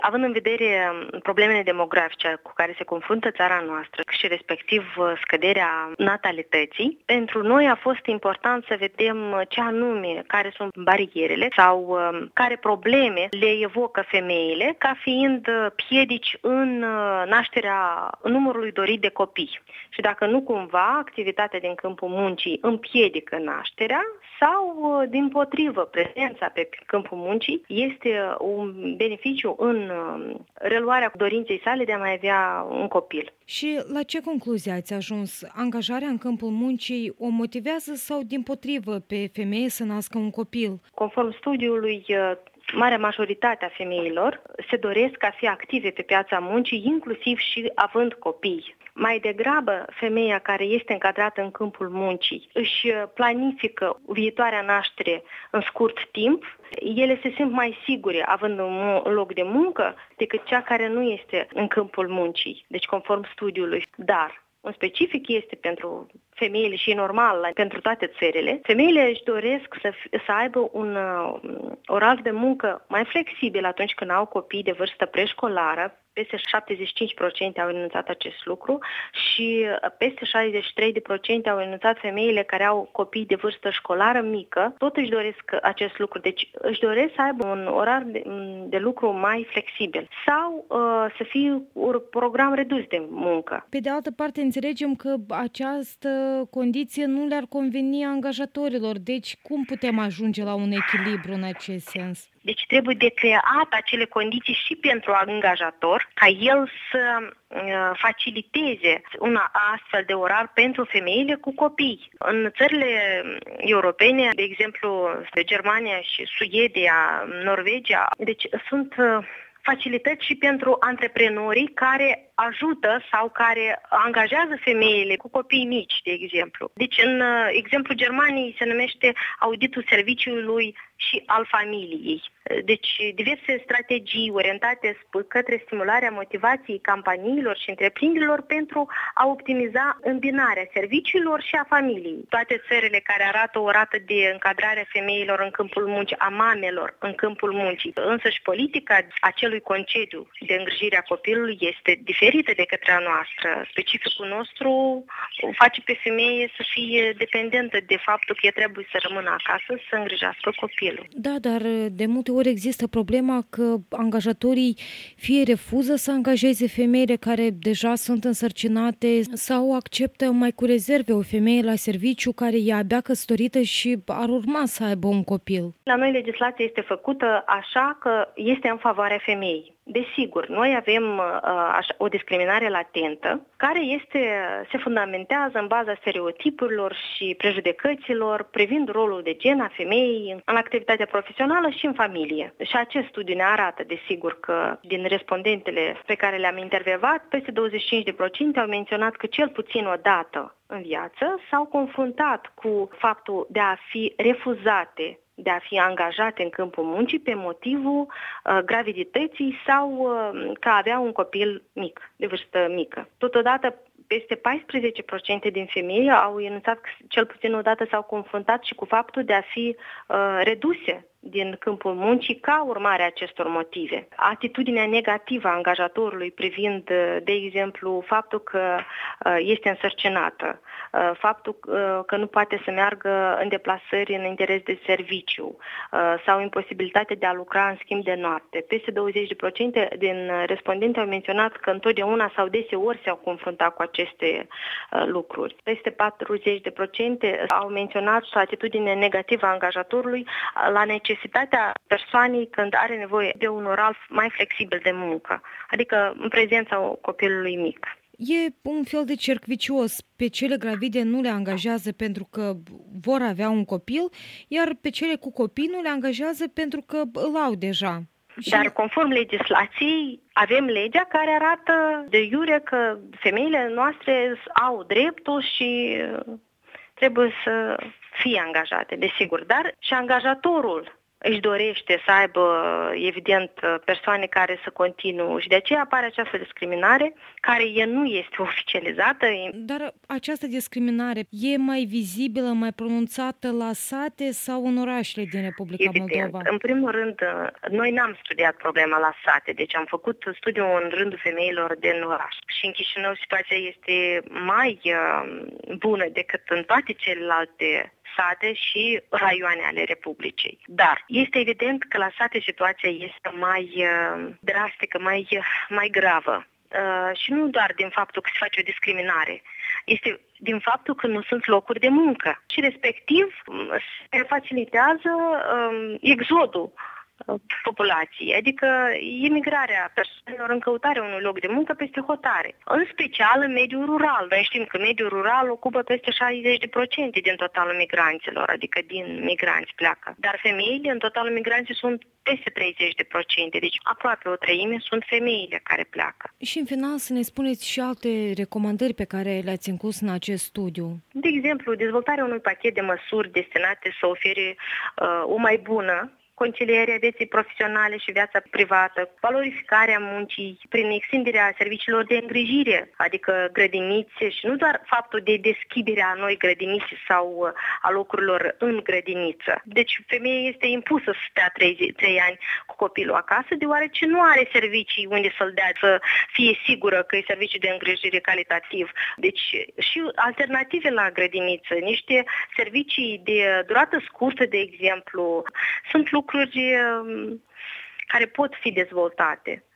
Având în vedere problemele demografice cu care se confruntă țara noastră și respectiv scăderea natalității, pentru noi a fost important să vedem ce anume, care sunt barierele sau care probleme le evocă femeile ca fiind piedici în nașterea numărului dorit de copii. Și dacă nu cumva activitatea din câmpul muncii împiedică nașterea sau, dimpotrivă, prezența pe câmpul muncii este un beneficiu în reluarea dorinței sale de a mai avea un copil. Și la ce concluzie ați ajuns? Angajarea în câmpul muncii o motivează sau, dimpotrivă, pe femeie să nască un copil? Conform studiului, marea majoritate a femeilor se doresc a fi active pe piața muncii, inclusiv și având copii. Mai degrabă, femeia care este încadrată în câmpul muncii își planifică viitoarea naștere în scurt timp, ele se simt mai sigure având un loc de muncă decât cea care nu este în câmpul muncii, deci conform studiului. Dar un specific este pentru femeile și e normal pentru toate țările. Femeile își doresc să aibă un orar de muncă mai flexibil atunci când au copii de vârstă preșcolară. Peste 75% au enunțat acest lucru și peste 63% au enunțat femeile care au copii de vârstă școlară mică. Tot își doresc acest lucru. Deci își doresc să aibă un orar de lucru mai flexibil sau să fie un program redus de muncă. Pe de altă parte, înțelegem că această condiție nu le-ar conveni angajatorilor. Deci cum putem ajunge la un echilibru în acest sens? Deci trebuie de creat acele condiții și pentru angajator ca el să faciliteze un astfel de orar pentru femeile cu copii. În țările europene, de exemplu Germania și Suedia, Norvegia, deci sunt facilități și pentru antreprenorii care ajută sau care angajează femeile cu copii mici, de exemplu. Deci, în exemplu Germaniei se numește auditul serviciului și al familiei. Deci, diverse strategii orientate către stimularea motivației companiilor și întreprinderilor pentru a optimiza îmbinarea serviciilor și a familiei. Toate țările care arată o rată de încadrare a femeilor în câmpul muncii, a mamelor în câmpul muncii, însă și politica acelui concediu de îngrijire a copilului este diferită de către a noastră. Specificul nostru face pe femeie să fie dependentă de faptul că ea trebuie să rămână acasă să îngrijească copilul. Da, dar de multe ori există problema că angajatorii fie refuză să angajeze femeile care deja sunt însărcinate sau acceptă mai cu rezerve o femeie la serviciu care e abia căsătorită și ar urma să aibă un copil. La noi legislația este făcută așa că este în favoarea femeii. Desigur, noi avem o discriminare latentă care se fundamentează în baza stereotipurilor și prejudecăților privind rolul de gen a femeii în activitatea profesională și în familie. Și acest studiu ne arată, desigur, că din respondentele pe care le-am intervievat, peste 25% au menționat că cel puțin o dată în viață s-au confruntat cu faptul de a fi refuzate de a fi angajate în câmpul muncii pe motivul gravidității sau că avea un copil mic, de vârstă mică. Totodată, peste 14% din femei au enunțat că cel puțin o dată s-au confruntat și cu faptul de a fi reduse din câmpul muncii ca urmare a acestor motive. Atitudinea negativă a angajatorului privind, de exemplu, faptul că este însărcinată, faptul că nu poate să meargă în deplasări în interes de serviciu sau imposibilitatea de a lucra în schimb de noapte. Peste 20% din respondente au menționat că întotdeauna sau deseori se-au confruntat cu aceste lucruri. Peste 40% au menționat atitudinea negativă a angajatorului la necesitatea persoanei când are nevoie de un orar mai flexibil de muncă, adică în prezența copilului mic. E un fel de cerc vicios. Pe cele gravide nu le angajează pentru că vor avea un copil, iar pe cele cu copii nu le angajează pentru că îl au deja. Dar conform legislației, avem legea care arată de iure că femeile noastre au dreptul și trebuie să fie angajate, desigur. Dar și angajatorul își dorește să aibă, evident, persoane care să continue și de aceea apare această discriminare, care nu este oficializată. Dar această discriminare e mai vizibilă, mai pronunțată la sate sau în orașele din Republica Moldova? În primul rând, noi n-am studiat problema la sate, deci am făcut studiul în rândul femeilor din oraș. Și în Chișinău situația este mai bună decât în toate celelalte sate și raioane ale Republicii. Dar este evident că la sate situația este mai drastică, mai gravă. Și nu doar din faptul că se face o discriminare, este din faptul că nu sunt locuri de muncă și respectiv se facilitează exodul populației, adică emigrarea persoanelor în căutarea unui loc de muncă peste hotare, în special în mediul rural. Noi știm că mediul rural ocupă peste 60% din totalul migranților, adică din migranți pleacă. Dar femeile în totalul migranții sunt peste 30%, deci aproape o treime sunt femeile care pleacă. Și în final să ne spuneți și alte recomandări pe care le-ați inclus în acest studiu. De exemplu, dezvoltarea unui pachet de măsuri destinate să ofere o mai bună concilierea vieții profesionale și viața privată, valorificarea muncii prin extinderea serviciilor de îngrijire, adică grădinițe și nu doar faptul de deschidere a noi grădinițe sau a locurilor în grădiniță. Deci femeia este impusă să stea 3 ani cu copilul acasă, deoarece nu are servicii unde să-l dea, să fie sigură că e serviciu de îngrijire calitativ. Deci și alternative la grădiniță, niște servicii de durată scurtă, de exemplu, sunt lucruri care pot fi dezvoltate.